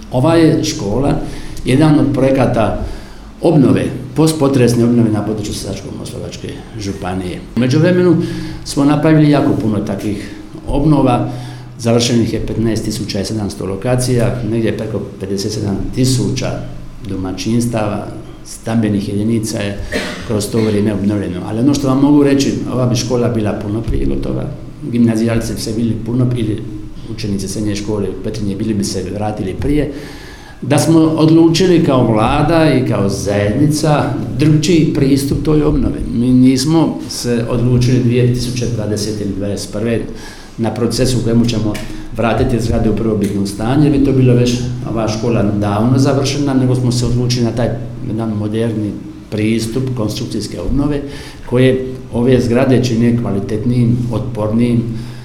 Ova je škola jedan od projekata obnove, postpotresne obnove na području Sisačko-moslavačke županije. U međuvremenu smo napravili jako puno takvih obnova, završenih je 15.700 lokacija, negdje preko 57.000 domaćinstava, stambenih jedinica je kroz to vrijeme obnovljeno. Ali ono što vam mogu reći, ova bi škola bila puno prije gotova, gimnazijalci bi se bili puno ili učenici srednje škole u Petrinji bili bi se vratili prije, da smo odlučili kao vlada i kao zajednica drugčiji pristup toj obnovi. Mi nismo se odlučili 2020. ili 2021. na procesu u kojemu ćemo vratiti zgrade u prvobitno stanje, jer bi to bilo već ova škola davno završena, nego smo se odlučili na taj jedan moderni pristup konstrukcijske obnove koje ove zgrade čine kvalitetnijim, otpornijim,